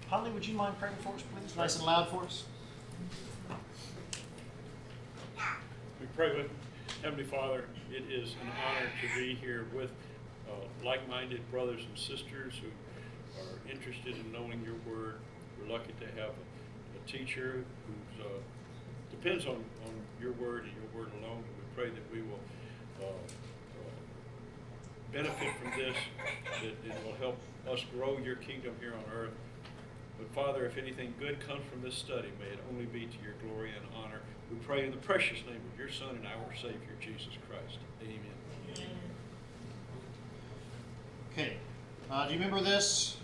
Holly, would you mind praying for us, please? Nice and loud for us. We pray with Heavenly Father. It is an honor to be here with like-minded brothers and sisters who are interested in knowing your word. We're lucky to have a teacher who depends on your word and your word alone. We pray that we will benefit from this, that it will help us grow your kingdom here on earth. But Father, if anything good comes from this study, may it only be to your glory and honor. We pray in the precious name of your Son and our Savior, Jesus Christ. Amen. Okay. Do you remember this?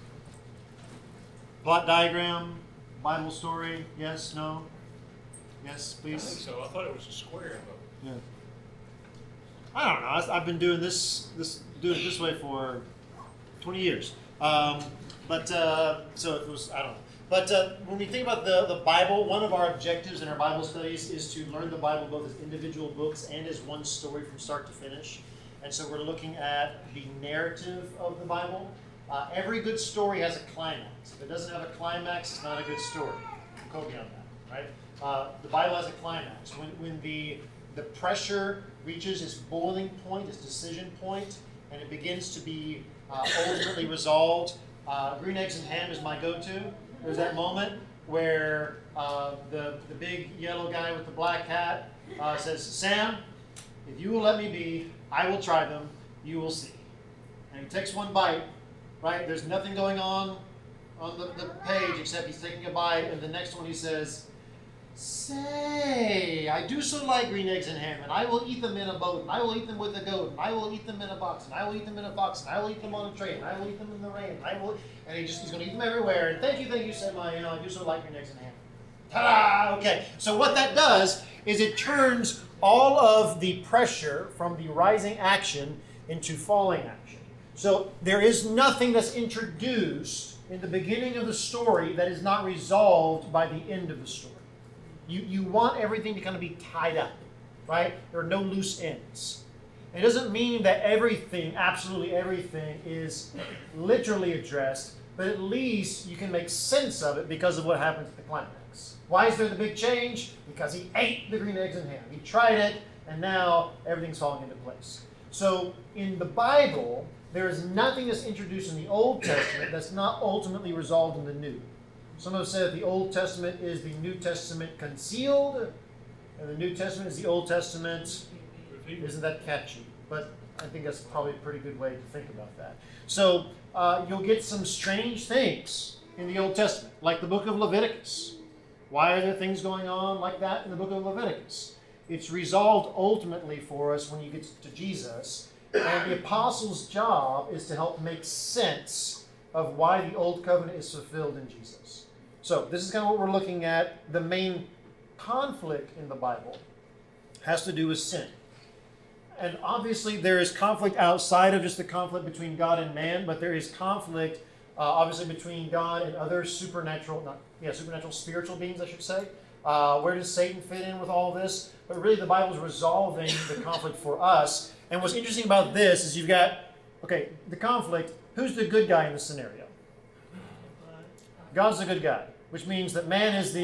Plot diagram, Bible story, yes, no? Yes, please? I think so. I thought it was a square, but... Yeah. I don't know. I've been doing doing it this way for 20 years. So it was, I don't know. But when we think about the Bible, one of our objectives in our Bible studies is to learn the Bible both as individual books and as one story from start to finish. And so we're looking at the narrative of the Bible. Every good story has a climax. If it doesn't have a climax, it's not a good story. Quote me on that, right? The Bible has a climax. When the pressure reaches its boiling point, its decision point, and it begins to be ultimately resolved. Green Eggs and Ham is my go-to. There's that moment where the big yellow guy with the black hat says, Sam, if you will let me be, I will try them, you will see. And he takes one bite, right? There's nothing going on the page except he's taking a bite, and the next one he says, say, I do so like green eggs and ham, and I will eat them in a boat, and I will eat them with a goat, and I will eat them in a box, and I will eat them in a box, and I will eat them on a tray, and I will eat them in the rain, and he's going to eat them everywhere, and thank you, said I do so like green eggs and ham. Ta-da! Okay, so what that does is it turns all of the pressure from the rising action into falling action. So there is nothing that's introduced in the beginning of the story that is not resolved by the end of the story. You want everything to kind of be tied up, right? There are no loose ends. It doesn't mean that everything, absolutely everything, is literally addressed, but at least you can make sense of it because of what happens at the climax. Why is there the big change? Because he ate the green eggs and ham. He tried it, and now everything's falling into place. So in the Bible, there is nothing that's introduced in the Old Testament that's not ultimately resolved in the New. Some have said the Old Testament is the New Testament concealed, and the New Testament is the Old Testament. Isn't that catchy? But I think that's probably a pretty good way to think about that. So you'll get some strange things in the Old Testament, like the book of Leviticus. Why are there things going on like that in the book of Leviticus? It's resolved ultimately for us when you get to Jesus, and the apostles' job is to help make sense of why the Old Covenant is fulfilled in Jesus. So this is kind of what we're looking at. The main conflict in the Bible has to do with sin. And obviously there is conflict outside of just the conflict between God and man, but there is conflict obviously between God and other supernatural spiritual beings, I should say. Where does Satan fit in with all this? But really the Bible is resolving the conflict for us. And what's interesting about this is you've got, the conflict, who's the good guy in this scenario? God's the good guy, which means that man is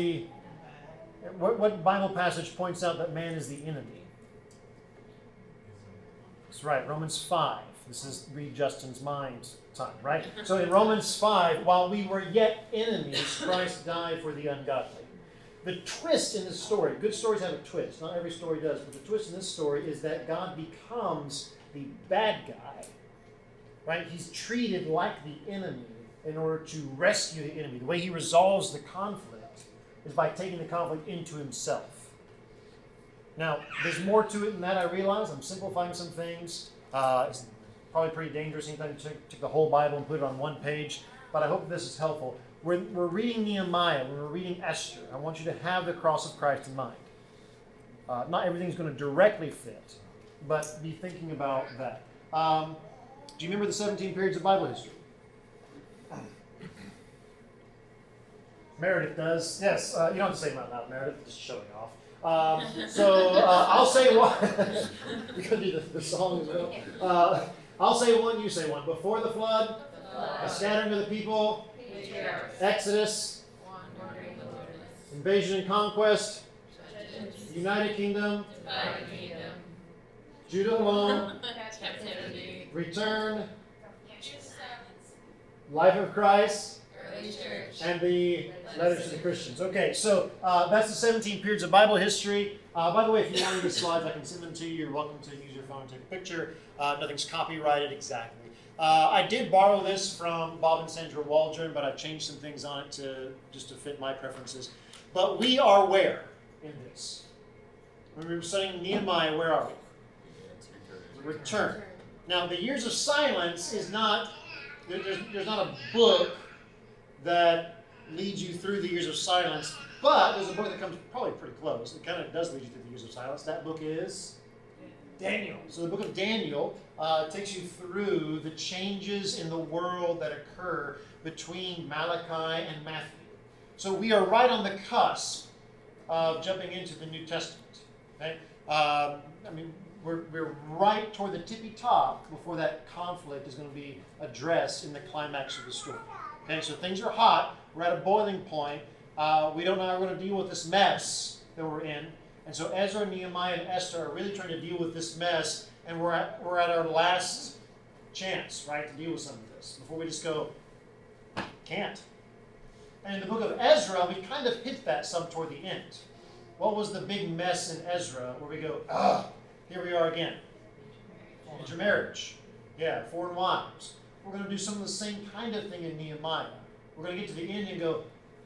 what Bible passage points out that man is the enemy? That's right, Romans 5. This is read Justin's mind time, right? So in Romans 5, while we were yet enemies, Christ died for the ungodly. The twist in this story, good stories have a twist, not every story does, but the twist in this story is that God becomes the bad guy, right? He's treated like the enemy in order to rescue the enemy. The way he resolves the conflict is by taking the conflict into himself. Now, there's more to it than that, I realize. I'm simplifying some things. It's probably pretty dangerous anytime you take the whole Bible and put it on one page, but I hope this is helpful. We're reading Nehemiah, when we're reading Esther, I want you to have the cross of Christ in mind. Not everything's going to directly fit, but be thinking about that. Do you remember the 17 periods of Bible history? Meredith does. Yes, you don't have to say them out loud, Meredith, just showing off. I'll say one. We're going to do the song as well. I'll say one, you say one. Before the flood, the scattering of the people, Exodus, invasion and conquest, United Kingdom, Judah alone, return, life of Christ, and the letters to the Christians. Okay, so that's the 17 periods of Bible history. By the way, if you want these slides, I can send them to you. You're welcome to use your phone and take a picture. Nothing's copyrighted exactly. I did borrow this from Bob and Sandra Waldron, but I've changed some things on it just to fit my preferences. But we are where in this? When we were studying Nehemiah, where are we? Return. Now, the years of silence is not, there's not a book that leads you through the years of silence, but there's a book that comes probably pretty close. It kind of does lead you through the years of silence. That book is Daniel. So the book of Daniel takes you through the changes in the world that occur between Malachi and Matthew. So we are right on the cusp of jumping into the New Testament. Okay? We're right toward the tippy top before that conflict is going to be addressed in the climax of the story. Okay, so things are hot. We're at a boiling point. We don't know how we're going to deal with this mess that we're in. And so Ezra, Nehemiah, and Esther are really trying to deal with this mess, and we're at our last chance, right, to deal with some of this before we just go, can't. And in the book of Ezra, we kind of hit that some toward the end. What was the big mess in Ezra where we go, here we are again. Intermarriage. Yeah, foreign wives. We're going to do some of the same kind of thing in Nehemiah. We're going to get to the end and go,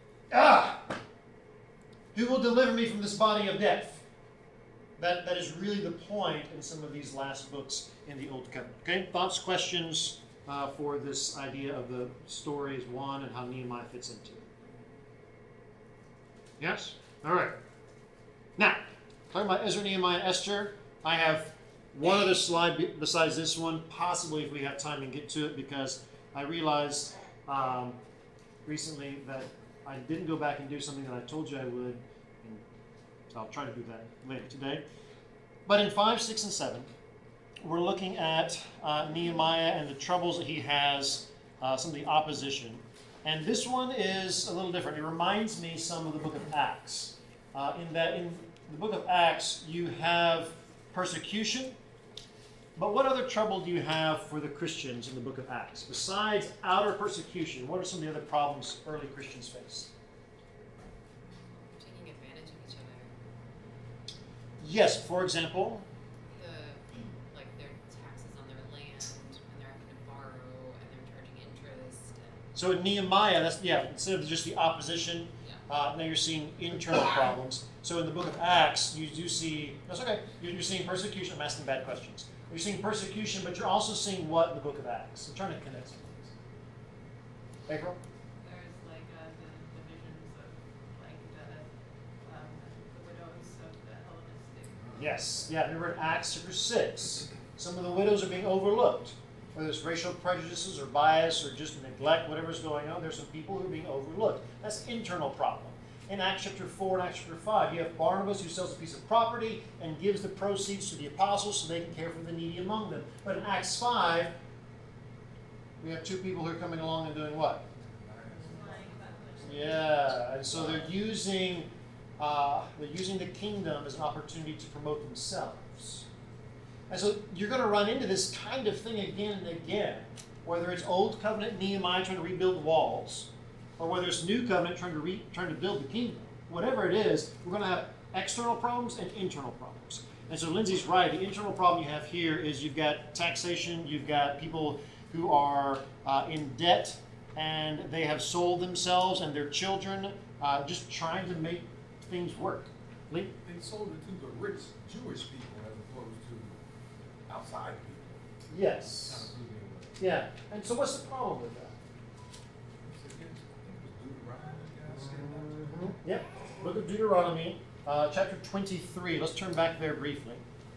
who will deliver me from this body of death? That is really the point in some of these last books in the Old Covenant. Okay, thoughts, questions for this idea of the story as one and how Nehemiah fits into it? Yes? All right. Now, talking about Ezra, Nehemiah, and Esther, I have one other slide besides this one, possibly if we have time and get to it, because I realized recently that I didn't go back and do something that I told you I would, and so I'll try to do that later today. But in 5, 6, and 7, we're looking at Nehemiah and the troubles that he has, some of the opposition. And this one is a little different. It reminds me some of the book of Acts. In that in the book of Acts, you have persecution. But what other trouble do you have for the Christians in the book of Acts? Besides outer persecution, what are some of the other problems early Christians faced? Taking advantage of each other. Yes, for example? Their taxes on their land, and they're having to borrow, and they're charging interest. So in Nehemiah, instead of just the opposition, now you're seeing internal problems. So in the book of Acts, you do see, that's okay, you're seeing persecution. I'm asking bad questions. You're seeing persecution, but you're also seeing what in the book of Acts? I'm trying to connect some things. April? There's the divisions of the widows of the Hellenistic. Yes. Yeah, remember in Acts chapter 6, some of the widows are being overlooked. Whether it's racial prejudices or bias or just neglect, whatever's going on, there's some people who are being overlooked. That's an internal problem. In Acts chapter 4 and Acts chapter 5, you have Barnabas who sells a piece of property and gives the proceeds to the apostles so they can care for the needy among them. But in Acts 5, we have two people who are coming along and doing what? Yeah, and so they're using the kingdom as an opportunity to promote themselves. And so you're going to run into this kind of thing again and again, whether it's Old Covenant Nehemiah trying to rebuild walls, or whether it's New Covenant trying to build the kingdom. Whatever it is, we're going to have external problems and internal problems. And so Lindsay's right. The internal problem you have here is you've got taxation, you've got people who are in debt, and they have sold themselves and their children just trying to make things work. Lee? They sold it to the rich Jewish people as opposed to outside people. Yes. Yeah. And so what's the problem with that? Yep. Book of Deuteronomy, chapter 23. Let's turn back there briefly.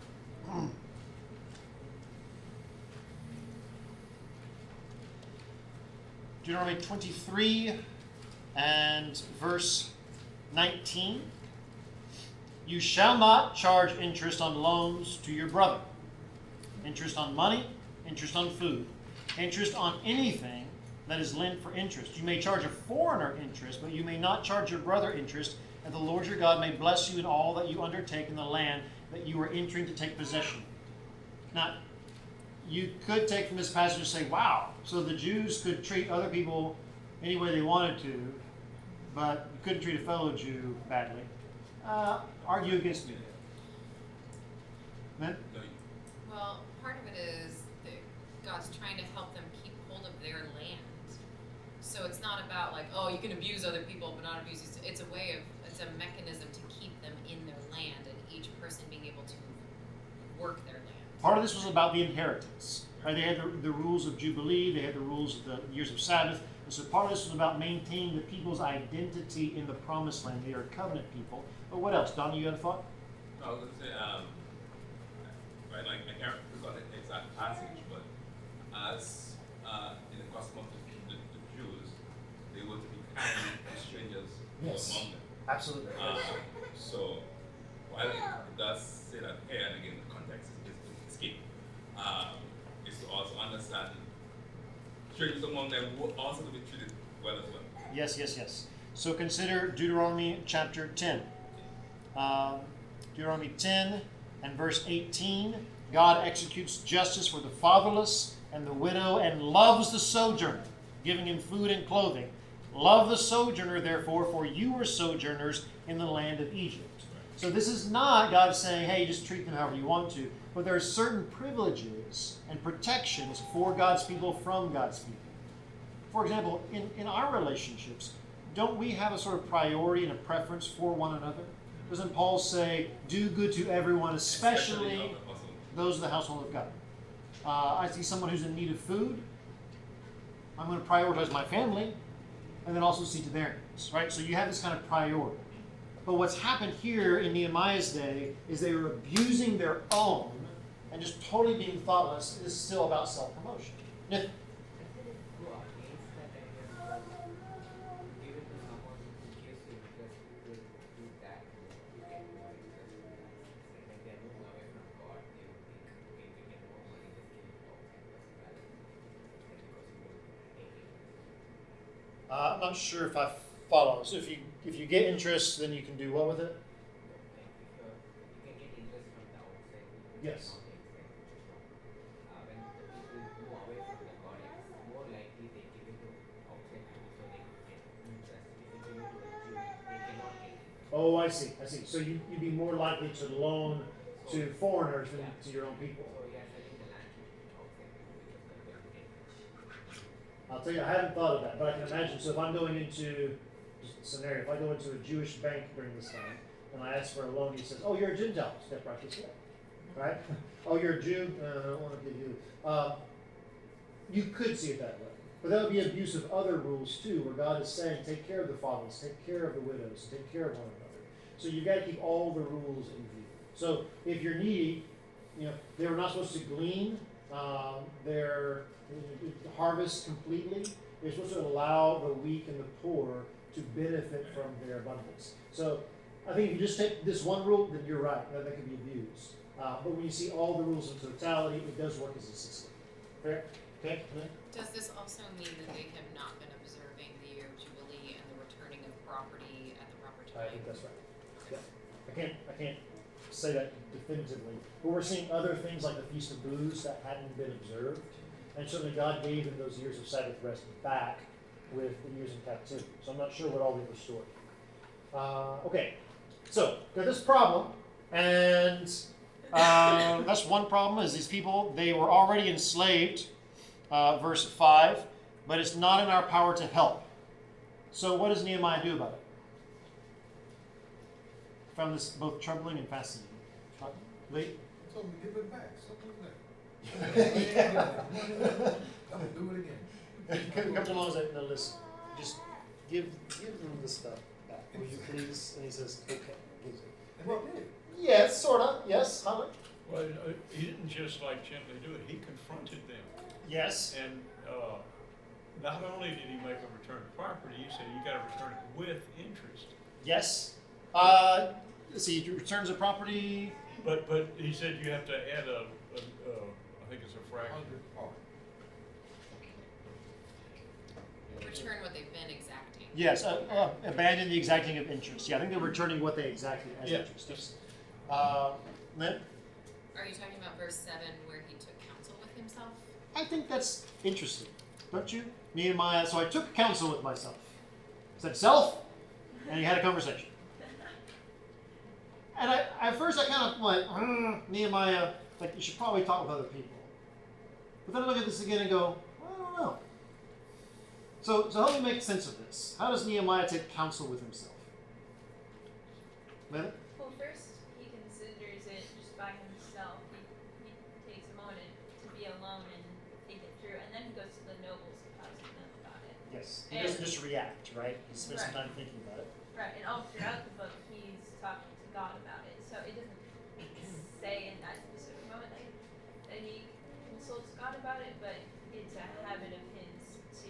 Deuteronomy 23 and verse 19. You shall not charge interest on loans to your brother. Interest on money, interest on food, interest on anything that is lent for interest. You may charge a foreigner interest, but you may not charge your brother interest, and the Lord your God may bless you in all that you undertake in the land that you are entering to take possession of. Now, you could take from this passage and say, wow, so the Jews could treat other people any way they wanted to, but you couldn't treat a fellow Jew badly. Argue against me. Amen? Well, part of it is that God's trying to help them keep hold of their land. So it's not about like, oh, you can abuse other people but not abuse you. It's a way of, it's a mechanism to keep them in their land and each person being able to work their land. Part of this was about the inheritance. Right? They had the rules of Jubilee, they had the rules of the years of Sabbath. And so part of this was about maintaining the people's identity in the promised land. They are covenant people. But what else? Don, you got a thought? I was going to say, right, like, I can't recall the exact passage, but as in the custom of the Jews, they were to be kind to strangers who were among them. Absolutely. So, while it does say that here, and again, the context is key, is to also understand strangers among them will also be treated well as well. Yes, yes, yes. So consider Deuteronomy chapter 10. Deuteronomy 10 and verse 18. God executes justice for the fatherless and the widow and loves the sojourner, giving him food and clothing. Love the sojourner, therefore, for you were sojourners in the land of Egypt. So this is not God saying, hey, just treat them however you want to, but there are certain privileges and protections for God's people from God's people. For example, in our relationships, don't we have a sort of priority and a preference for one another? Doesn't Paul say, do good to everyone, especially those of the household of God? I see someone who's in need of food. I'm going to prioritize my family and then also see to their needs, right? So you have this kind of priority. But what's happened here in Nehemiah's day is they were abusing their own and just totally being thoughtless. This is still about self-promotion. If, I'm not sure if I follow. So if you get interest, then you can do what with it? Yes. Oh, I see. So you'd be more likely to loan to foreigners than to your own people. I'll tell you, I hadn't thought of that, but I can imagine. So if I'm going into just a scenario, if I go into a Jewish bank during this time and I ask for a loan, he says, "Oh, you're a Gentile. Step right this way." Right? "Oh, you're a Jew. I don't want to give you." You could see it that way, but that would be abuse of other rules too, where God is saying, "Take care of the fatherless, take care of the widows, take care of one another." So you've got to keep all the rules in view. So if you're needy, they were not supposed to glean their harvest completely. They're supposed to allow the weak and the poor to benefit from their abundance. So I think if you just take this one rule, then you're right, that could be abused. But when you see all the rules in totality, it does work as a system. Fair? Okay? Does this also mean that they have not been observing the year of Jubilee and the returning of property at the proper time? I think that's right. Yeah. I can't say that definitively. But we're seeing other things like the Feast of Booths that hadn't been observed. And certainly God gave them those years of Sabbath rest back with the years in captivity. So I'm not sure what all they restored. Okay, so there's this problem, and that's one problem, is these people, they were already enslaved, verse 5, but it's not in our power to help. So what does Nehemiah do about it? I found this both troubling and fascinating. Lee? I told him to give it back. Something like that. Come and do it again. Comes along and says, "No, listen, just give them the stuff back, will you please?" And he says, "Okay." Gives it. And they did. Yes, sort of. Yes, Hunter. Well, he didn't just like gently do it, he confronted them. Yes. And not only did he make a return of property, he said you got to return it with interest. Yes. Let's see, returns of property. But he said you have to add I think it's a fraction. 100 part. return what they've been exacting. Yes, abandon the exacting of interest. Yeah, I think they're returning what they exacted as Yeah. interest. Yes. Lynn? Are you talking about verse 7 where he took counsel with himself? I think that's interesting, don't you? Nehemiah, so I took counsel with myself. Said self, and he had a conversation. And at first I kind of went, Nehemiah, like you should probably talk with other people. But then I look at this again and go, I don't know. So help me make sense of this. How does Nehemiah take counsel with himself? Lynn? Well, first he considers it just by himself. He takes a moment to be alone and think it through, and then he goes to the nobles and talks to them about it. Yes. He doesn't just react, right? He spends some Right. time thinking about it. Right, and all throughout the book he's talking to God about it. So it doesn't say in that specific moment that he consults God about it, but it's a habit of his to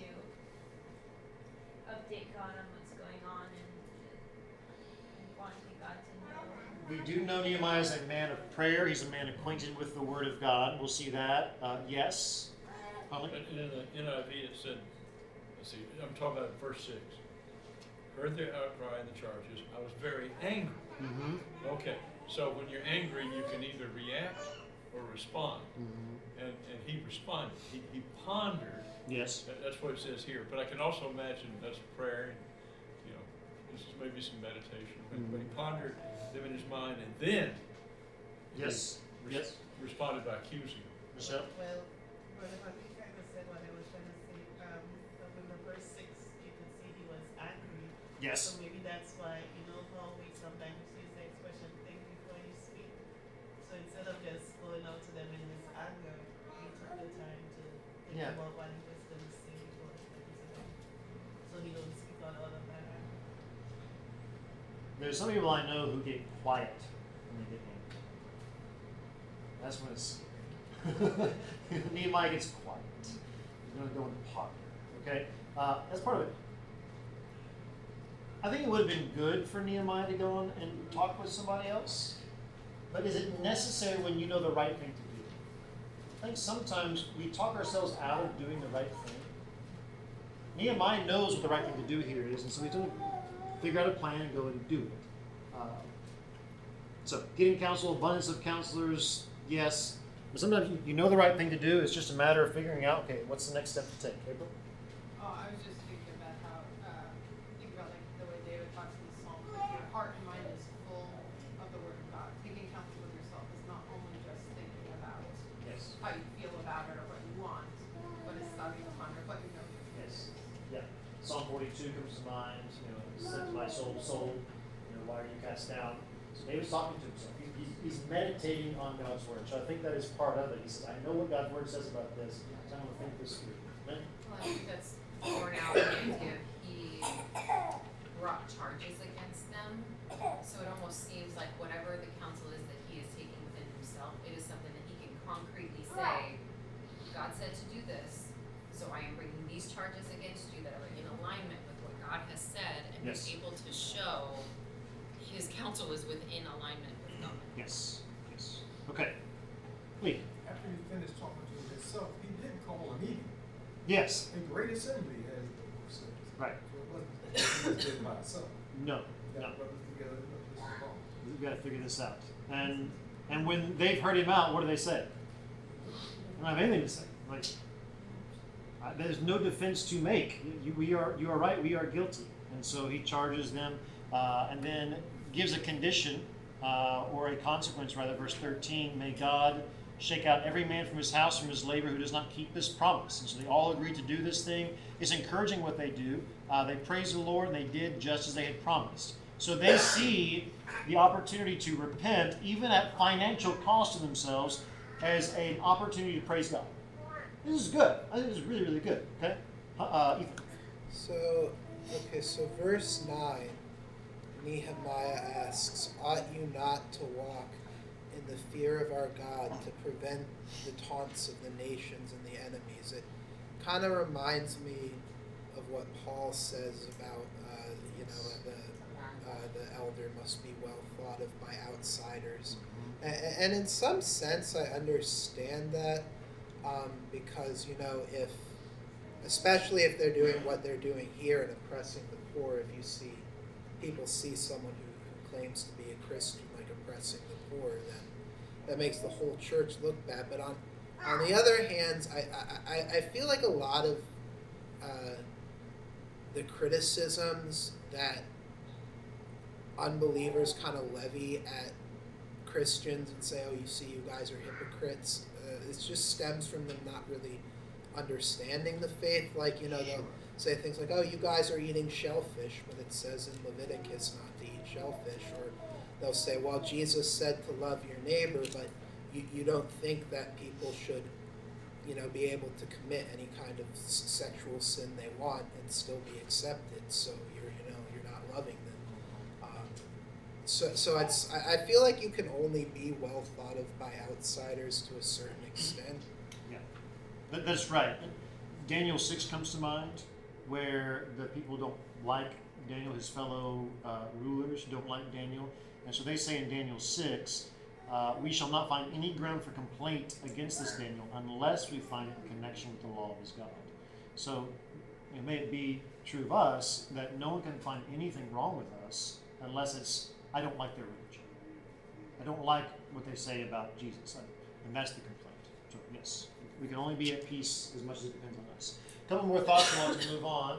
update God on what's going on and wanting God to know. We do know Nehemiah is a man of prayer. He's a man acquainted with the Word of God. We'll see that. Yes. Holly? And in the NIV it said, let's see, I'm talking about verse 6. Heard the outcry and the charges. I was very angry. Mm-hmm. Okay, so when you're angry, you can either react or respond. Mm-hmm. And he responded. He pondered. Yes. That's what it says here. But I can also imagine that's prayer. And, you know, this is maybe some meditation. But he pondered them in his mind, and then Yes. he Yes. responded by accusing them. Michelle? Well, Brother Huntley kind of said what I was trying to say. In the verse 6, you can see he was angry. Yes. So maybe that's why, you know how we sometimes use the expression, think before you speak. So instead of just going out to them in his anger, he took the time to think Yeah. about what he was going to say before he spoke to them. So he don't speak out of that anger. There's some people I know who get quiet when they get angry. That's when it's Nehemiah gets quiet. He's going to go and ponder. Okay? That's part of it. I think it would have been good for Nehemiah to go on and talk with somebody else. But is it necessary when you know the right thing to do? I think sometimes we talk ourselves out of doing the right thing. Nehemiah knows what the right thing to do here is, and so he's going to figure out a plan and go and do it. So, getting counsel, abundance of counselors, yes. But sometimes you know the right thing to do. It's just a matter of figuring out, okay, what's the next step to take? April? Oh, I was just thinking about how, think about like the way David talks in the Psalm, like your heart and mind is full of the Word of God. Taking counsel with yourself is not only just thinking about Yes. how you feel about it or what you want, but it's starting to ponder what you know. Yes. Yeah. Psalm 42 comes to mind. You know, said to my soul, why are you cast down? So David's talking to himself. He's meditating on God's word. So I think that is part of it. He says, I know what God's word says about this, so I'm going to think this through. Lynn? Well, I think that's borne out in the idea he brought charges against them. So it almost seems like whatever the counsel is that he is taking within himself, it is something that he can concretely say, God said to do this, so I am bringing these charges against you that are in alignment with what God has said, and Yes. he's able to show his counsel is within alignment with God. Yes. Yes. Okay. Lee? After he finished talking to himself, he did call a meeting, Yes. a great assembly, as the book says. Right. So it wasn't that he was did by himself. No. He No. got brothers together, this is wrong. We've got to figure this out. And when they've heard him out, what do they say? They don't have anything to say. Like, there's no defense to make. You are right. We are guilty. And so he charges them, and then gives a condition or a consequence, rather. Verse 13: May God shake out every man from his house, from his labor, who does not keep this promise. And so they all agreed to do this thing. It's encouraging what they do. They praise the Lord, and they did just as they had promised. So they see the opportunity to repent, even at financial cost to themselves, as an opportunity to praise God. This is good. I think this is really, really good. Okay, Ethan. So verse 9, Nehemiah asks, ought you not to walk in the fear of our God to prevent the taunts of the nations and the enemies? It kind of reminds me of what Paul says about, the elder must be well thought of by outsiders. And in some sense, I understand that, because, if especially if they're doing what they're doing here and oppressing the poor. If you see people see someone who claims to be a Christian like oppressing the poor, then that makes the whole church look bad. But on the other hand, I feel like a lot of the criticisms that unbelievers kind of levy at Christians and say, oh, you see, you guys are hypocrites, it just stems from them not really understanding the faith. Like, you know, they'll say things like, oh, you guys are eating shellfish, but it says in Leviticus not to eat shellfish. Or they'll say, well, Jesus said to love your neighbor, but you don't think that people should, you know, be able to commit any kind of sexual sin they want and still be accepted. So you're not loving them. So I feel like you can only be well thought of by outsiders to a certain extent. Yeah, that's right. Daniel 6 comes to mind, where the people don't like Daniel, his fellow rulers don't like Daniel, and so they say in Daniel 6, we shall not find any ground for complaint against this Daniel unless we find it in connection with the law of his God. So it may be true of us that no one can find anything wrong with us unless it's, I don't like their religion. I don't like what they say about Jesus. And that's the complaint. So yes, we can only be at peace as much as it depends on us. A couple more thoughts and we'll move on.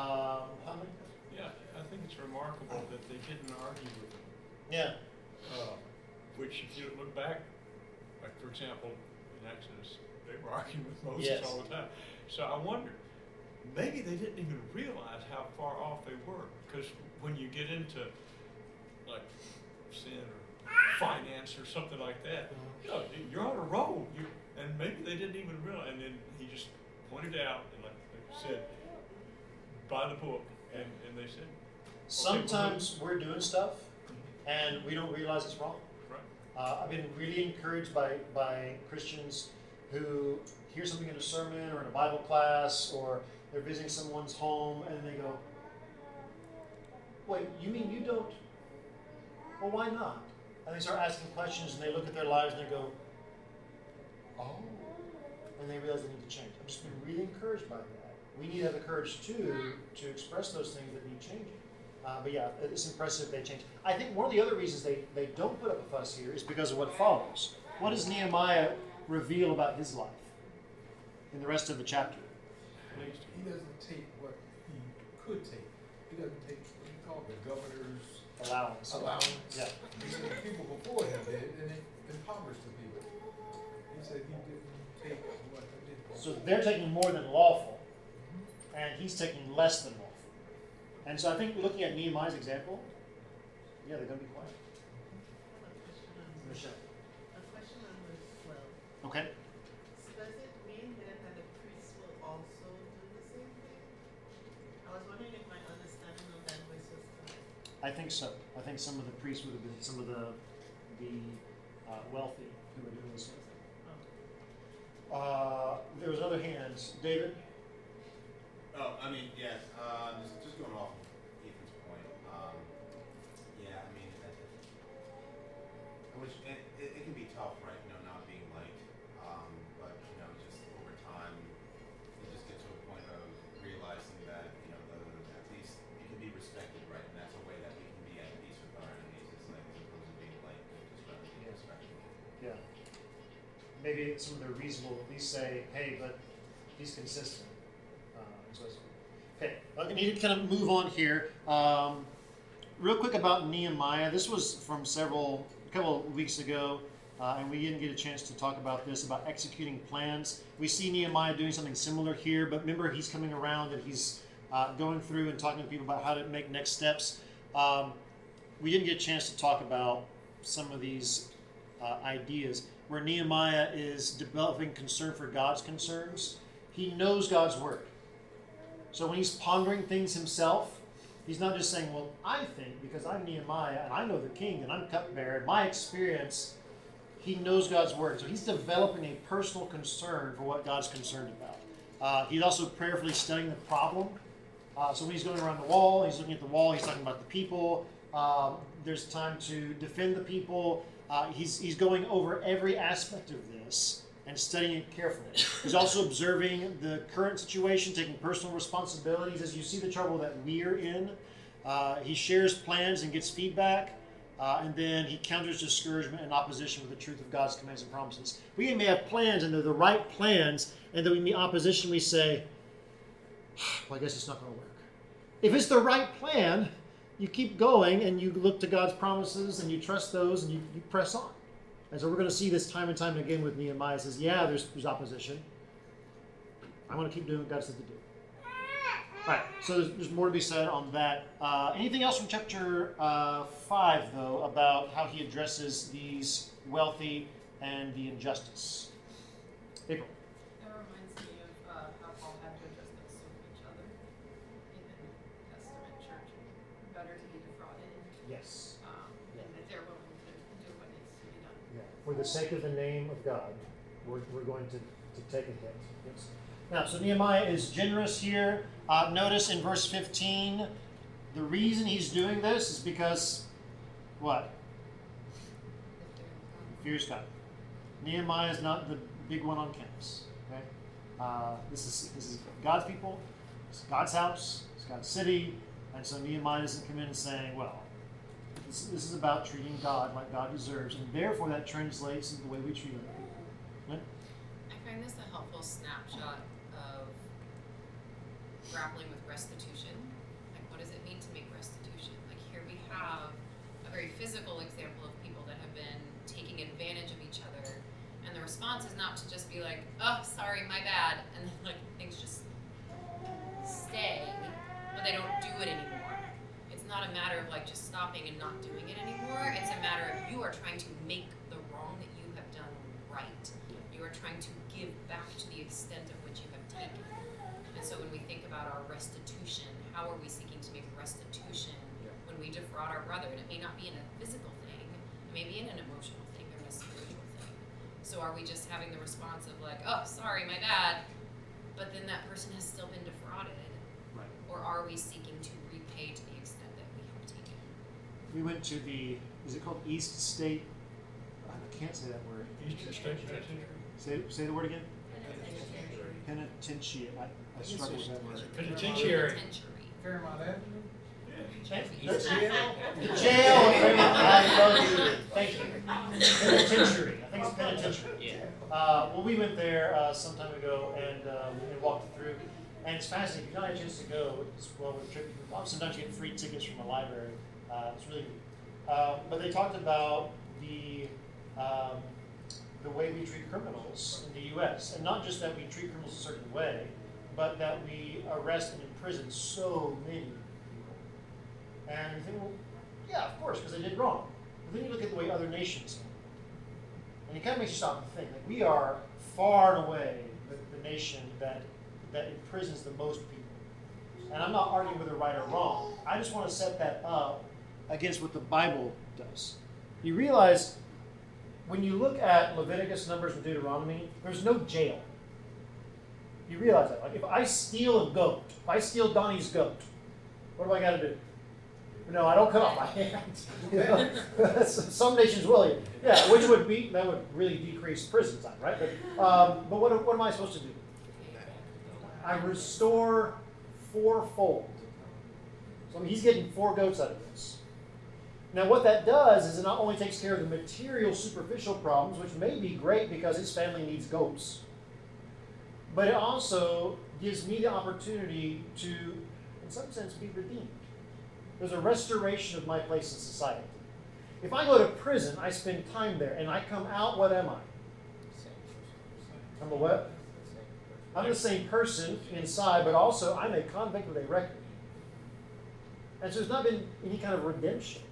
Yeah, I think it's remarkable that they didn't argue with him. Yeah. Which, if you look back, like for example, in Exodus, they were arguing with Moses Yes. all the time. So I wonder, maybe they didn't even realize how far off they were. Because when you get into like sin or finance or something like that, you know, you're on a roll. And maybe they didn't even realize. And then he just pointed out, and like I said, by the book, and they said. Sometimes we're doing stuff and we don't realize it's wrong. I've been really encouraged by Christians who hear something in a sermon or in a Bible class, or they're visiting someone's home and they go, wait, you mean you don't? Well, why not? And they start asking questions and they look at their lives and they go, oh, and they realize they need to change. I've just been really encouraged by that. We need to have the courage to express those things that need changing. But yeah, it's impressive they change. I think one of the other reasons they don't put up a fuss here is because of what follows. What does Nehemiah reveal about his life in the rest of the chapter? He doesn't take what he could take. He doesn't take what he called the governor's Allowance. Yeah. He said the people before him did, and it impoverished the people. He said he didn't take what they did. So they're taking more than lawful, and he's taking less than lawful. And so I think looking at Nehemiah's example, yeah, they're going to be quiet. Michelle. A question on verse 12. Okay. So does it mean then that the priests will also do the same thing? I was wondering if my understanding of that verse was correct. I think so. I think some of the priests would have been some of the wealthy who were doing this sort of thing. There was other hands. David? Oh, I mean, yeah, just going off of Ethan's point, yeah, I mean, it can be tough, right, you know, not being liked, but, you know, just over time, you just get to a point of realizing that, you know, at least you can be respected, right, and that's a way that we can be at peace with our enemies, it's like, as opposed to being liked, just rather than being respected. Yeah. Maybe some of the reasonable at least say, hey, but he's consistent. Okay, I need to kind of move on here. Real quick about Nehemiah. This was from a couple of weeks ago, and we didn't get a chance to talk about this, about executing plans. We see Nehemiah doing something similar here, but remember he's coming around and he's going through and talking to people about how to make next steps. We didn't get a chance to talk about some of these ideas where Nehemiah is developing concern for God's concerns. He knows God's word. So when he's pondering things himself, he's not just saying, well, I think because I'm Nehemiah and I know the king and I'm cupbearer and my experience, he knows God's word. So he's developing a personal concern for what God's concerned about. He's also prayerfully studying the problem. So when he's going around the wall, he's looking at the wall, he's talking about the people. There's time to defend the people. He's going over every aspect of this and studying it carefully. He's also observing the current situation, taking personal responsibilities. As you see the trouble that we're in, he shares plans and gets feedback, and then he counters discouragement and opposition with the truth of God's commands and promises. We may have plans, and they're the right plans, and then we meet opposition, we say, well, I guess it's not going to work. If it's the right plan, you keep going, and you look to God's promises, and you trust those, and you press on. And so we're going to see this time and time again with Nehemiah. It says, yeah, there's opposition. I'm going to keep doing what God said to do. All right, so there's more to be said on that. Anything else from chapter 5, though, about how he addresses these wealthy and the injustice? April. That reminds me of how Paul had to address this with each other in the New Testament church. Better to be defrauded, Yes. and that they're willing to do what needs to be done. Yeah. For the sake of the name of God, we're going to take a hit. Yes. Now, so Nehemiah is generous here. Notice in verse 15, the reason he's doing this is because, what? He fears God. Nehemiah is not the big one on campus. Okay? This is God's people. It's God's house. It's God's city. And so Nehemiah doesn't come in and saying, well, this is about treating God like God deserves, and therefore that translates into the way we treat other people. Right? I find this a helpful snapshot of grappling with restitution. Like, what does it mean to make restitution? Like, here we have a very physical example of people that have been taking advantage of each other, and the response is not to just be like, oh, sorry, my bad, and then like things just stay, but they don't do it anymore. It's not a matter of like just stopping and not doing it anymore. It's a matter of you are trying to make the wrong that you have done right. You are trying to give back to the extent of which you have taken. And so when we think about our restitution, how are we seeking to make restitution when we defraud our brother? And it may not be in a physical thing, it may be in an emotional thing or in a spiritual thing. So are we just having the response of like, oh, sorry, my bad, but then that person has still been defrauded? Right. Or are we seeking to repay to the extent that we have taken? We went to is it called East State? I can't say that word. Eastern State Penitentiary. Say the word again. Penitentiary. I struggle with that word. Penitentiary. Fairmont Avenue? The jail. Thank you. Penitentiary. I think it's penitentiary. Yeah. Well, we went there some time ago and walked through, and it's fascinating. If you don't have a chance to go, it's well worth a trip. Sometimes you get free tickets from the library. It's really good. But they talked about the way we treat criminals in the U.S. And not just that we treat criminals a certain way, but that we arrest and imprison so many people. And you think, well, yeah, of course, because they did wrong. But then you look at the way other nations do. And it kind of makes you stop and think. Like, we are far and away the nation that imprisons the most people. And I'm not arguing whether right or wrong. I just want to set that up against what the Bible does. You realize when you look at Leviticus, Numbers, and Deuteronomy, there's no jail. You realize that. Like, if I steal a goat, if I steal Donnie's goat, what do I got to do? No, I don't cut off my hands. You know? Some nations will. Yeah, which would really decrease prison time, right? But what am I supposed to do? I restore fourfold. So he's getting 4 goats out of this. Now what that does is it not only takes care of the material, superficial problems, which may be great because his family needs goats, but it also gives me the opportunity to, in some sense, be redeemed. There's a restoration of my place in society. If I go to prison, I spend time there, and I come out, what am I? I'm a what? I'm the same person inside, but also I'm a convict with a record. And so there's not been any kind of redemption.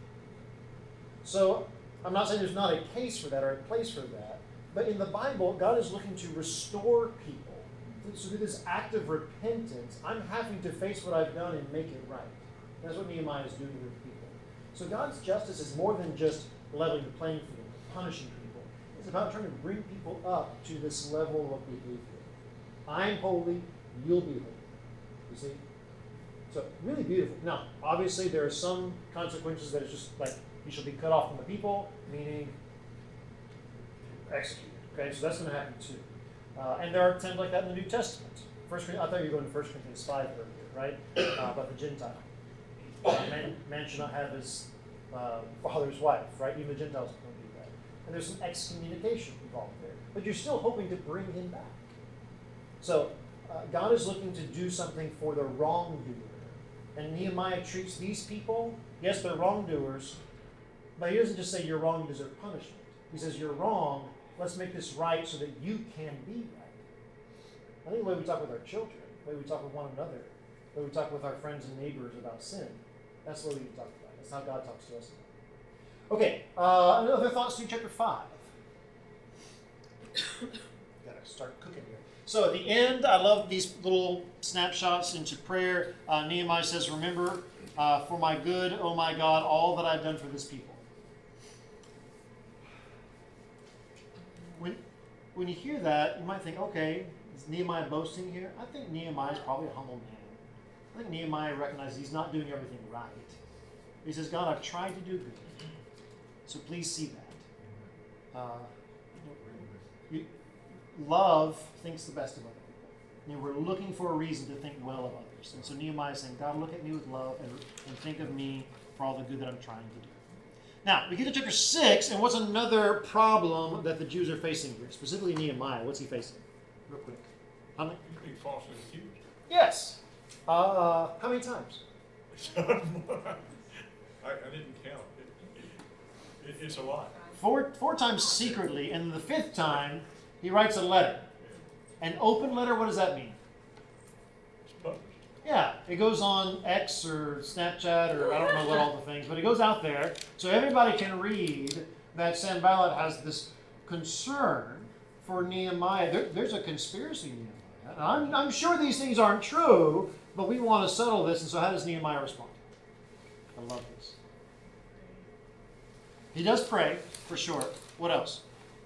So I'm not saying there's not a case for that or a place for that, but in the Bible, God is looking to restore people. So through this act of repentance, I'm having to face what I've done and make it right. That's what Nehemiah is doing with people. So God's justice is more than just leveling the playing field, punishing people. It's about trying to bring people up to this level of behavior. I'm holy, you'll be holy. You see? So really beautiful. Now, obviously there are some consequences that it's just like you shall be cut off from the people, meaning executed. Okay, so that's going to happen too. And there are times like that in the New Testament. I thought you were going to 1 Corinthians 5 earlier, right? About the Gentile. Man should not have his father's wife, right? Even the Gentiles don't do that. And there's some excommunication involved there. But you're still hoping to bring him back. So God is looking to do something for the wrongdoer. And Nehemiah treats these people, yes, they're wrongdoers, but he doesn't just say you're wrong, you deserve punishment. He says you're wrong, let's make this right so that you can be right. I think the way we talk with our children, the way we talk with one another, the way we talk with our friends and neighbors about sin, that's what we talk about. That's how God talks to us about it. Okay, other thoughts to chapter 5. Gotta start cooking here. So at the end, I love these little snapshots into prayer. Nehemiah says, remember for my good, oh my God, all that I've done for this people. When you hear that, you might think, okay, is Nehemiah boasting here? I think Nehemiah is probably a humble man. I think Nehemiah recognizes he's not doing everything right. He says, God, I've tried to do good. So please see that. Love thinks the best of other people. We're looking for a reason to think well of others. And so Nehemiah is saying, God, look at me with love and think of me for all the good that I'm trying to do. Now, we get to chapter 6, and what's another problem that the Jews are facing here? Specifically Nehemiah. What's he facing? Real quick. How many? He's being falsely accused. Yes. How many times? I didn't count. It's a lot. Four times secretly, and the 5th time, he writes a letter. An open letter, what does that mean? It's published. Yeah, it goes on X or Snapchat or I don't know what all the things, but it goes out there so everybody can read that Sanballat has this concern for Nehemiah. There's a conspiracy in Nehemiah. I'm sure these things aren't true, but we want to settle this, and so how does Nehemiah respond? I love this. He does pray, for sure. What else?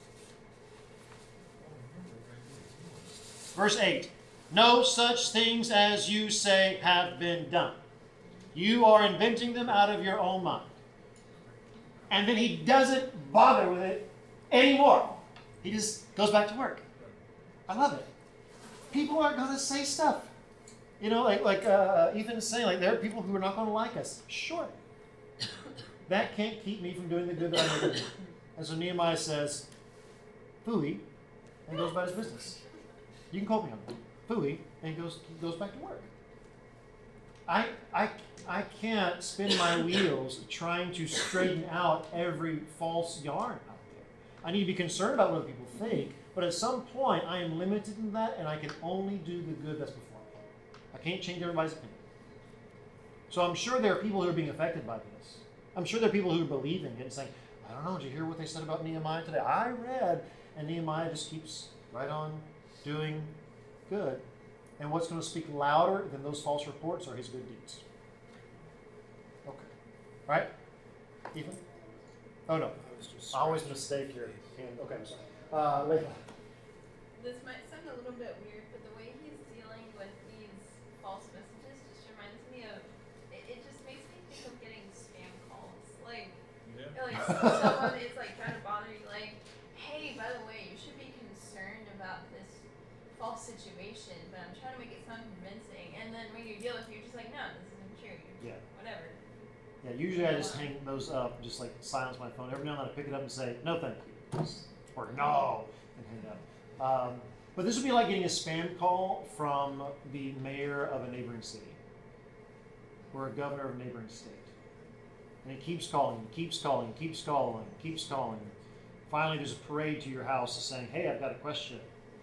Verse 8. No such things as you say have been done. You are inventing them out of your own mind. And then he doesn't bother with it anymore. He just goes back to work. I love it. People aren't going to say stuff. You know, like Ethan is saying, like there are people who are not going to like us. Sure. That can't keep me from doing the good that I'm going to do. And so Nehemiah says, "Fooey," and goes about his business. You can quote me on that. Fooey, and he goes back to work. I can't spin my wheels trying to straighten out every false yarn out there. I need to be concerned about what other people think, but at some point I am limited in that, and I can only do the good that's before me. I can't change everybody's opinion. So I'm sure there are people who are being affected by this. I'm sure there are people who are believing it and saying, I don't know, did you hear what they said about Nehemiah today? I read, and Nehemiah just keeps right on doing good. And what's going to speak louder than those false reports are his good deeds. Okay. Right? Ethan? Oh, no. I always mistake here. Okay, I'm sorry. Layla. This might sound a little bit weird, but the way he's dealing with these false messages just reminds me of, it just makes me think of getting spam calls. Like someone is like trying to bother you, like, hey, by the way, you should be concerned about this false situation, but I'm trying to make it sound convincing. And then when you deal with it, you're just like, no, this isn't true. Yeah. Whatever. Yeah, usually I just hang those up, just like silence my phone. Every now and then I pick it up and say, no, thank you. Or no, and hang up. But this would be like getting a spam call from the mayor of a neighboring city or a governor of a neighboring state. And he keeps calling, keeps calling, keeps calling, keeps calling. Finally, there's a parade to your house saying, hey, I've got a question.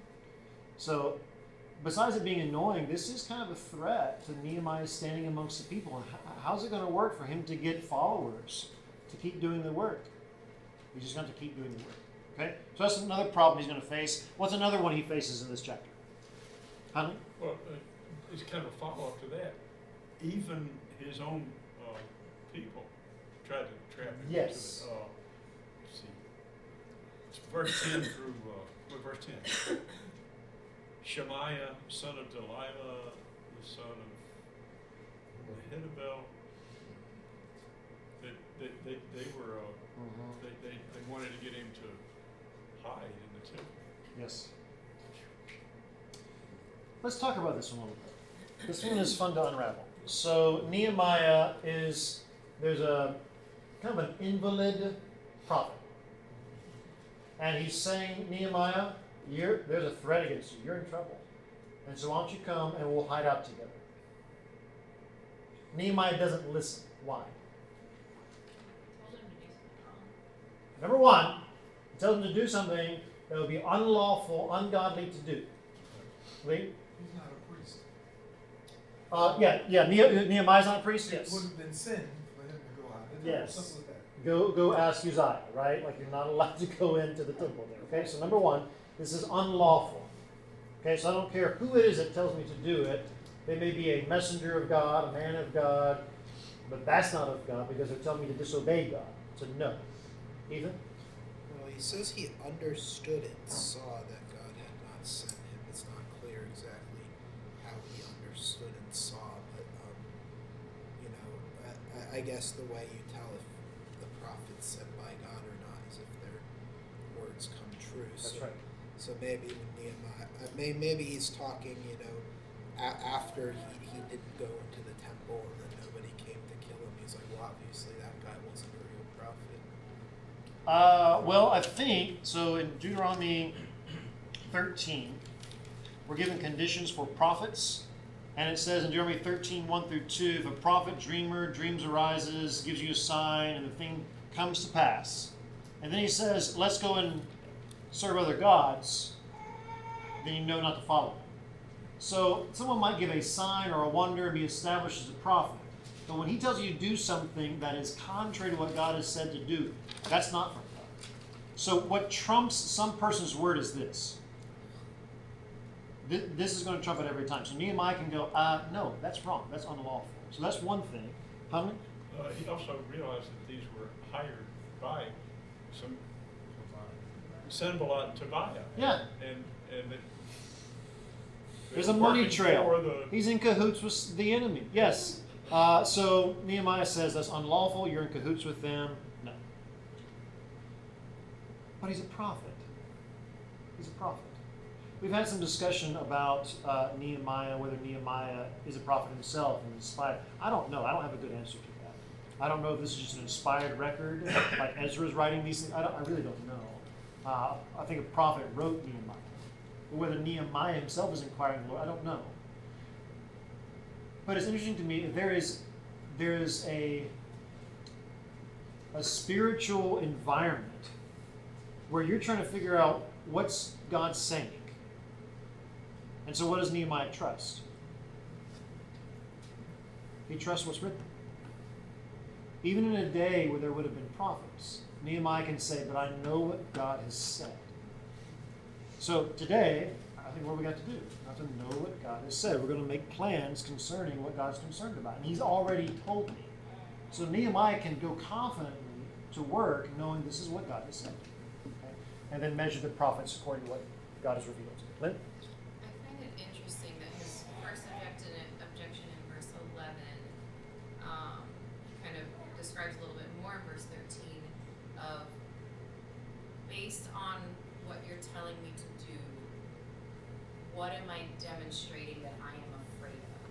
So, besides it being annoying, this is kind of a threat to Nehemiah standing amongst the people. And how's it going to work for him to get followers to keep doing the work? He's just going to keep doing the work. Okay? So that's another problem he's going to face. What's another one he faces in this chapter? Honey? Well, it's kind of a follow-up to that. Even his own people tried to trap him Yes. into it. Let's see. It's verse 10 through, verse 10. Shemaiah, son of Delilah, the son of Ahithophel. They were they wanted to get him to hide in the temple. Yes. Let's talk about this one a little bit. This one is fun to unravel. So Nehemiah there's a kind of an invalid prophet. And he's saying, Nehemiah, there's a threat against you. You're in trouble. And so why don't you come and we'll hide out together. Nehemiah doesn't listen. Why? Number one, he tells him to do something that would be unlawful, ungodly to do. Lee? He's not a priest. Nehemiah's not a priest? Yes. It would have been sin for him to go out. Yes. Something like that. Go ask Uzziah, right? Like you're not allowed to go into the temple there. Okay, so number one, this is unlawful. Okay, so I don't care who it is that tells me to do it. They may be a messenger of God, a man of God, but that's not of God because they're telling me to disobey God. So no. Ethan? Well, he says he understood and saw that God had not sent him. It's not clear exactly how he understood and saw, but I guess the way you tell if the prophet's sent by God or not is if their words come true. That's so, right. So maybe when Nehemiah, maybe he's talking, after he didn't go into the temple and then nobody came to kill him. He's like, well, obviously that guy wasn't a real prophet. I think, so in Deuteronomy 13, we're given conditions for prophets. And it says in Deuteronomy 13, 1 through 2, if a prophet, dreamer, dreams arises, gives you a sign, and the thing comes to pass. And then he says, let's go and serve other gods, then you know not to follow them. So someone might give a sign or a wonder and be established as a prophet. But when he tells you to do something that is contrary to what God has said to do, that's not from God. So what trumps some person's word is this. This is going to trump it every time. So Nehemiah can go, no, that's wrong. That's unlawful. So that's one thing. Huntley? He also realized that these were hired by some Sanballat and Tobiah. Yeah. And there's a money trail. He's in cahoots with the enemy. Yes. So Nehemiah says that's unlawful. You're in cahoots with them. No. But he's a prophet. He's a prophet. We've had some discussion about Nehemiah, whether Nehemiah is a prophet himself and inspired. I don't know. I don't have a good answer to that. I don't know if this is just an inspired record, like Ezra's writing these things. I really don't know. I think a prophet wrote Nehemiah. But whether Nehemiah himself is inquiring the Lord, I don't know. But it's interesting to me that there is a spiritual environment where you're trying to figure out what's God saying. And so what does Nehemiah trust? He trusts what's written. Even in a day where there would have been prophets, Nehemiah can say, but I know what God has said. So today, I think what we got to do, not to know what God has said. We're going to make plans concerning what God's concerned about. And he's already told me. So Nehemiah can go confidently to work knowing this is what God has said. Okay? And then measure the prophets according to what God has revealed. Lynn? I find it interesting that his first objection in verse 11 kind of describes a little bit more in verse 13 of based on what you're telling me to do, what am I demonstrating that I am afraid of?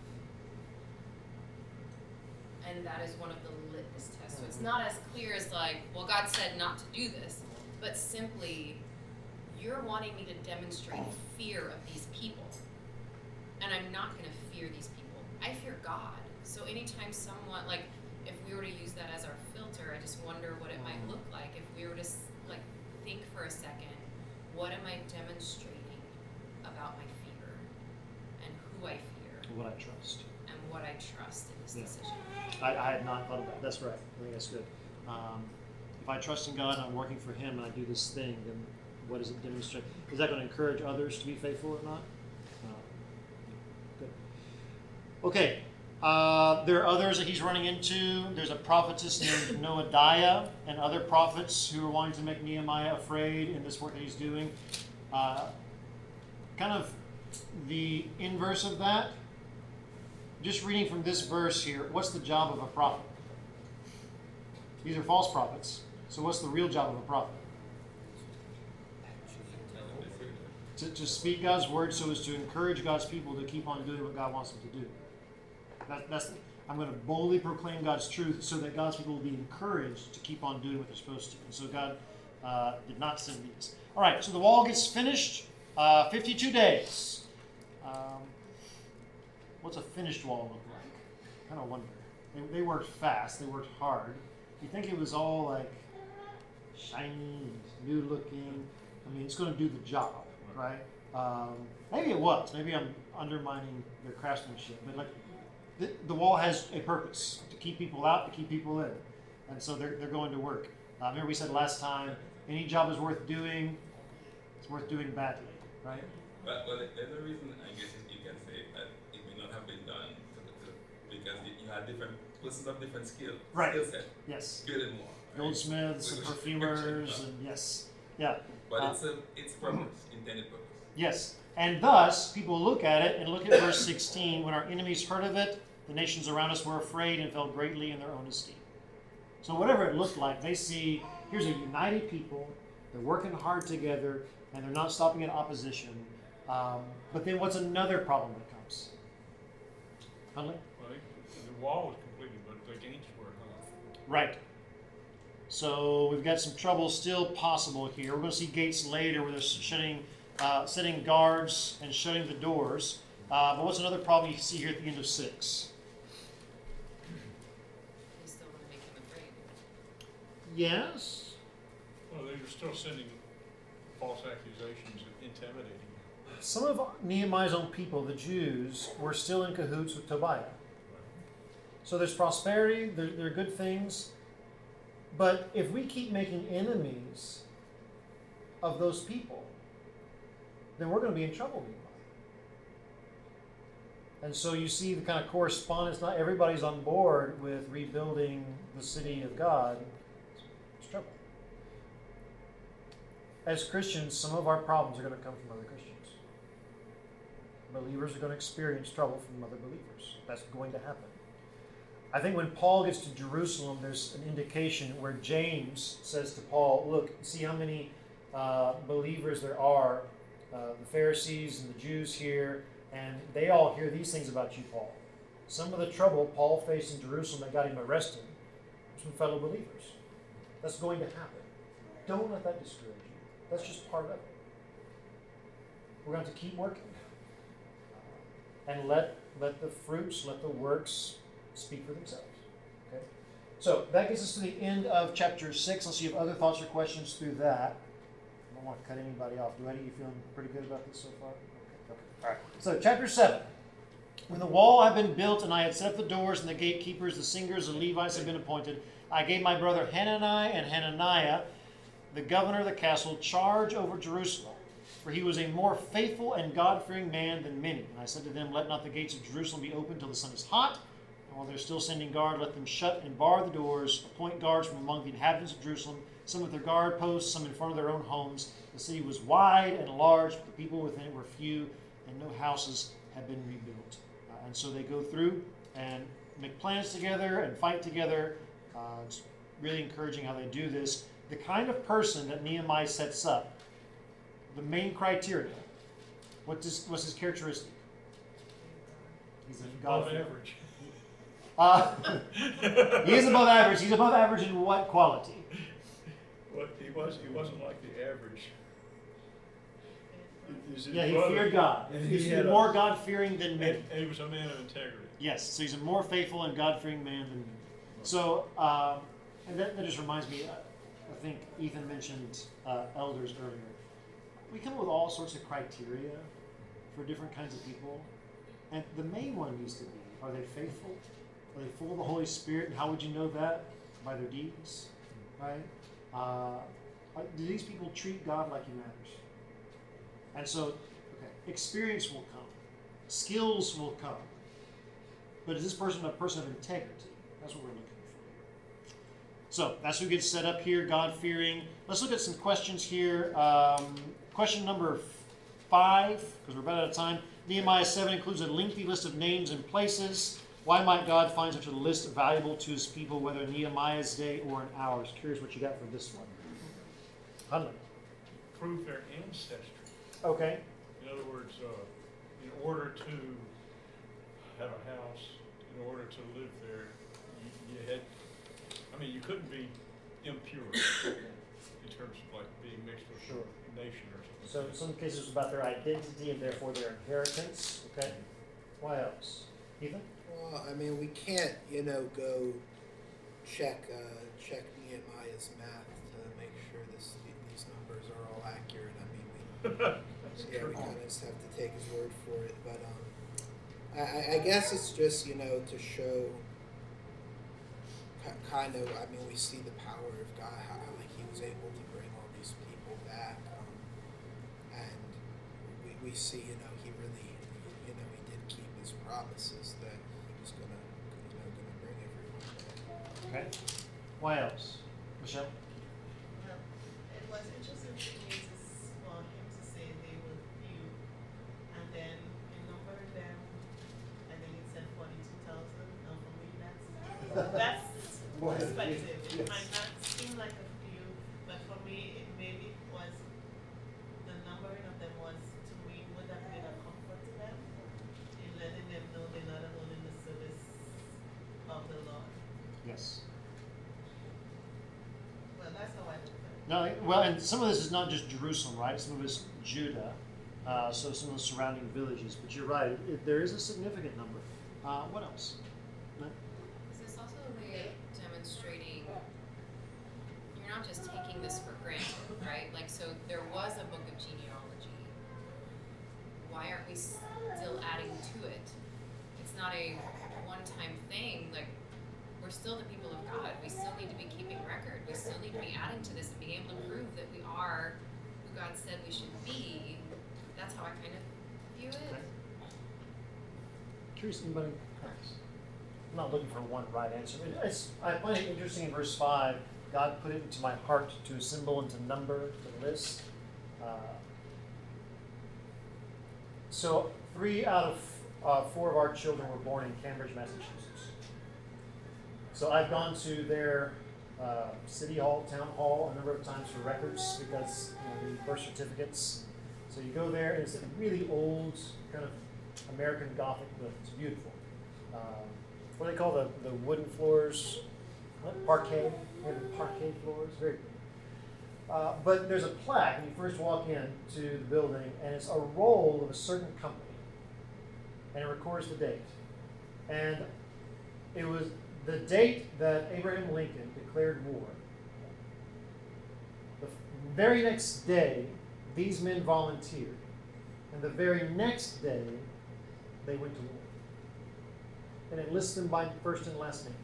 And that is one of the litmus tests. So it's not as clear as like, well, God said not to do this, but simply you're wanting me to demonstrate fear of these people. And I'm not going to fear these people. I fear God. So anytime someone, like, if we were to use that as our filter, I just wonder what it might look like if we were to, like, think for a second, what am I demonstrating about my fear and who I fear? What I trust. And what I trust in this decision. I had not thought of that. That's right. I think that's good. If I trust in God and I'm working for Him and I do this thing, then what does it demonstrate? Is that going to encourage others to be faithful or not? Good. Okay. There are others that he's running into. There's a prophetess named Noadiah and other prophets who are wanting to make Nehemiah afraid in this work that he's doing. Kind of the inverse of that. Just reading from this verse here, what's the job of a prophet? These are false prophets. So what's the real job of a prophet? To speak God's word so as to encourage God's people to keep on doing what God wants them to do. I'm going to boldly proclaim God's truth so that God's people will be encouraged to keep on doing what they're supposed to. And so God did not send these. All right, so the wall gets finished. 52 days. What's a finished wall look like? I kind of wonder. They worked fast. They worked hard. You think it was all like shiny and new looking? I mean, it's going to do the job, right? Maybe it was. Maybe I'm undermining their craftsmanship. But like, the wall has a purpose: to keep people out, to keep people in, and so they're going to work. Remember we said last time, any job is worth doing. It's worth doing badly, right? But there's a reason, I guess, you can say that it may not have been done because you had different persons of different skills. Right. Skill set. Yes. Good and more. Right? Goldsmiths and perfumers and yes. Yeah. But it's purpose, intended purpose. Yes. And thus, people look at it and look at verse 16. When our enemies heard of it, the nations around us were afraid and fell greatly in their own esteem. So whatever it looked like, they see, here's a united people. They're working hard together, and they're not stopping in opposition. But then what's another problem that comes? Huntley? Well, the wall was completed, but the gates were hung. Right. So we've got some trouble still possible here. We're going to see gates later where they're setting guards and shutting the doors. But what's another problem you can see here at the end of 6? They still want to make him afraid. Yes. Well, they were still sending false accusations and intimidating him. Some of Nehemiah's own people, the Jews, were still in cahoots with Tobiah. So there's prosperity, there are good things. But if we keep making enemies of those people, then we're going to be in trouble. And so you see the kind of correspondence. Not everybody's on board with rebuilding the city of God. It's trouble. As Christians, some of our problems are going to come from other Christians. Believers are going to experience trouble from other believers. That's going to happen. I think when Paul gets to Jerusalem, there's an indication where James says to Paul, look, see how many believers there are, the Pharisees and the Jews here, and they all hear these things about you, Paul. Some of the trouble Paul faced in Jerusalem that got him arrested was from fellow believers. That's going to happen. Don't let that discourage you. That's just part of it. We're going to have to keep working. And let the fruits, let the works speak for themselves. Okay? So that gets us to the end of chapter 6. Unless you have other thoughts or questions through that. I don't want to cut anybody off. Do Eddie, you feeling pretty good about this so far? Okay. All right. So chapter 7. When the wall had been built and I had set up the doors and the gatekeepers, the singers, and Levites had been appointed, I gave my brother Hanani and Hananiah, the governor of the castle, charge over Jerusalem. For he was a more faithful and God-fearing man than many. And I said to them, let not the gates of Jerusalem be opened till the sun is hot. And while they're still sending guard, let them shut and bar the doors. Appoint guards from among the inhabitants of Jerusalem, some at their guard posts, some in front of their own homes. The city was wide and large, but the people within it were few, and no houses had been rebuilt. And so they go through and make plans together and fight together. It's really encouraging how they do this. The kind of person that Nehemiah sets up, the main criteria, what's his characteristic? He's a Above God average. he is above average. He's above average in what quality? What he wasn't like the average. Yeah, he feared God. He's more God-fearing than many. And he was a man of integrity. Yes, so he's a more faithful and God-fearing man than many. So, and that just reminds me, I think Ethan mentioned elders earlier. We come up with all sorts of criteria for different kinds of people. And the main one needs to be, are they faithful? Are they full of the Holy Spirit? And how would you know that? By their deeds, right? Do these people treat God like he matters? And so, okay, experience will come. Skills will come. But is this person a person of integrity? That's what we're looking for. So, that's who gets set up here, God-fearing. Let's look at some questions here. Question number 5, because we're about out of time. Nehemiah 7 includes a lengthy list of names and places. Why might God find such a list valuable to his people, whether in Nehemiah's day or in ours? Curious what you got for this one. Huntley. Prove their ancestry. Okay. In other words, in order to have a house, in order to live there, you had, I mean, you couldn't be impure in terms of like being mixed with Sure. a nation or something. So in some cases it's about their identity and therefore their inheritance. Okay. Why else? Ethan? Well, I mean, we can't, go check Nehemiah's math to make sure these numbers are all accurate. I mean, we kind of just have to take his word for it. But I guess it's just, to show kind of, I mean, we see the power of God, how like he was able to bring all these people back, and we see, he really, he did keep his promises that he was gonna bring everyone back. Okay. Why else? Michelle? Well, it was interesting to me for him to say they were few, and then in number them, I think it said 42,000. Now for me, that's perspective. It might not seem like a few, but for me, it maybe was the numbering of them was to me would have been a comfort to them in letting them know they're not alone in the service of the Lord. Yes. Well, that's how I look at it. No, well, and some of this is not just Jerusalem, right? Some of it's Judah, so some of the surrounding villages. But you're right; there is a significant number. What else? No? Is this also a way of demonstrating you're not just taking this for granted, right? Like, so there was a book of genealogy. Why aren't we still adding to it? It's not a one-time thing. Like, we're still the people of God. We still need to be keeping record. We still need to be adding to this and being able to prove that we are who God said we should be. That's how I kind of view it. Okay. Curious, anybody? I'm not looking for one right answer. I find it interesting in verse 5, God put it into my heart to assemble and to number, to list. So 3 out of 4 of our children were born in Cambridge, Massachusetts. So I've gone to their city hall, town hall, a number of times for records because they need birth certificates. So you go there, and it's a really old kind of American Gothic building. It's beautiful. What do they call the wooden floors? What? Parquet. They have the parquet floors. Very good. But there's a plaque when you first walk into the building, and it's a roll of a certain company, and it records the date. And it was the date that Abraham Lincoln declared war. The very next day, these men volunteered, and the very next day, they went to war. And it lists them by first and last name.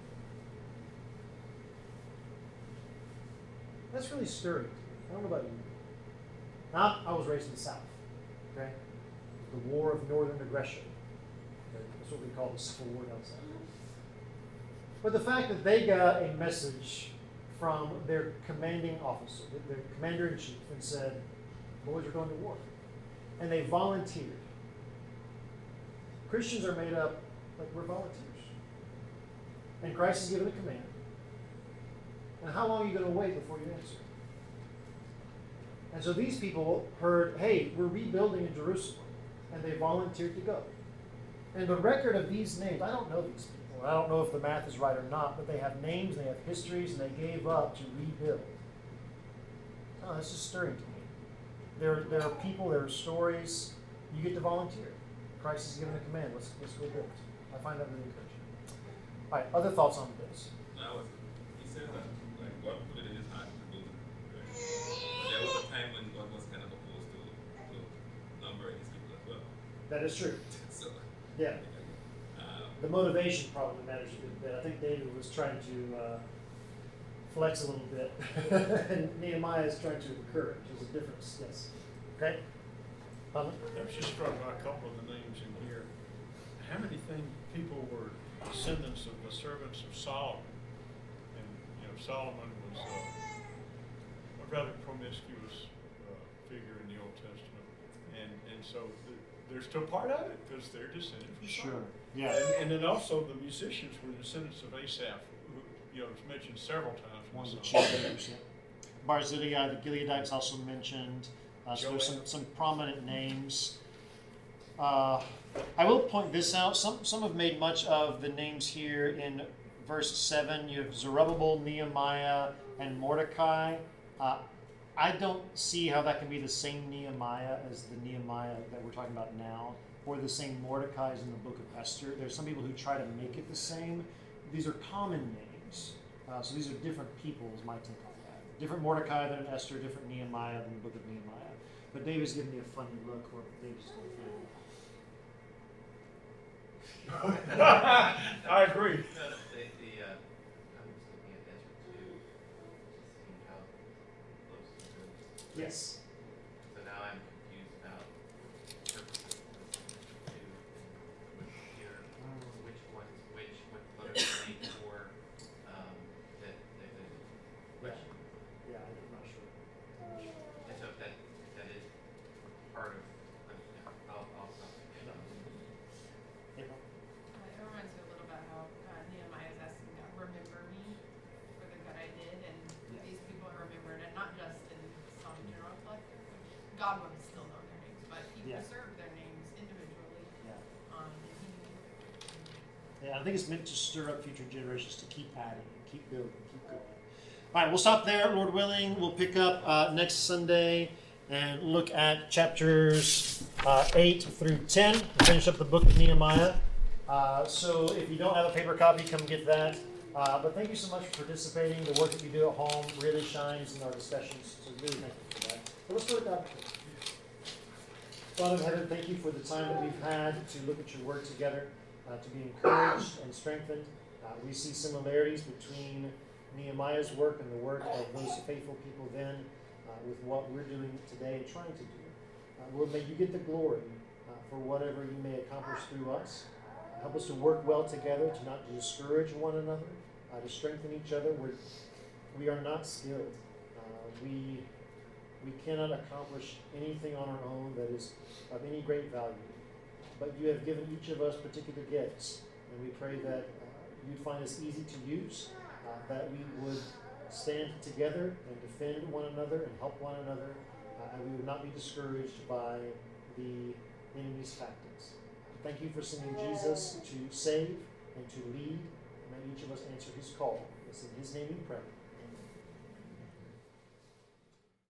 That's really stirring. I don't know about you. Now, I was raised in the South. Okay, the War of Northern Aggression. Okay? That's what we call the Civil War down south. But the fact that they got a message from their commanding officer, their commander-in-chief, and said, "Boys are going to war," and they volunteered. Christians are made up like we're volunteers. And Christ has given a command. And how long are you going to wait before you answer? And so these people heard, hey, we're rebuilding in Jerusalem. And they volunteered to go. And the record of these names, I don't know these people. I don't know if the math is right or not, but they have names, they have histories, and they gave up to rebuild. Oh, that's just stirring to me. There are people, there are stories. You get to volunteer. Christ has given a command. Let's go build. I find that really encouraging. All right, other thoughts on this? He said that like God put it in his heart to build it. Right? But there was a time when God was kind of opposed to numbering his people as well. That is true. So Yeah. The motivation probably matters a good bit. I think David was trying to flex a little bit, and Nehemiah is trying to encourage. There's a difference. Yes. Okay. I was just struck by a couple of the names in here. How many people were descendants of the servants of Solomon? And Solomon was a rather promiscuous figure in the Old Testament, and so there's still part of it because they're descended from Solomon. Yeah. And then also the musicians were descendants of Asaph, who was mentioned several times. One of the chief leaders. Barzillai, the Gileadites also mentioned. So there's some prominent names. I will point this out. Some have made much of the names here in verse 7. You have Zerubbabel, Nehemiah, and Mordecai. I don't see how that can be the same Nehemiah as the Nehemiah that we're talking about now, or the same Mordecai as in the book of Esther. There's some people who try to make it the same. These are common names. So these are different people, is my take on that. Different Mordecai than Esther, different Nehemiah than the book of Nehemiah. But David's giving me a funny look, or David's going I agree. No, I'm just looking at Ezra 2, seeing how close to the. Yes. So now I'm confused about purposes of 2 and here, which one's which, what are the names for, that question. Yeah, I'm not sure. And so if that is part of, I'll stop. April? It reminds me a little about how Nehemiah is asking God, remember me for the good I did, and these people are remembered, and not just in some general collective. God would still know their names, but he preserved their names individually. Yeah. And Yeah, I think it's meant to stir up future generations to keep adding, keep building, keep going. All right, we'll stop there. Lord willing, we'll pick up next Sunday and look at chapters 8 through 10 and finish up the book of Nehemiah. So if you don't have a paper copy, come get that. But thank you so much for participating. The work that you do at home really shines in our discussions. So really thank you for that. But let's go to God. Father in heaven, thank you for the time that we've had to look at your word together, to be encouraged and strengthened. We see similarities between Nehemiah's work and the work of those faithful people then with what we're doing today and trying to do. Lord, may you get the glory for whatever you may accomplish through us. Help us to work well together, to not discourage one another, to strengthen each other. We are not skilled. We cannot accomplish anything on our own that is of any great value. But you have given each of us particular gifts, and we pray that you'd find us easy to use, that we would stand together and defend one another and help one another, and we would not be discouraged by the enemy's tactics. Thank you for sending Jesus to save and to lead. May each of us answer his call. It's in his name we pray.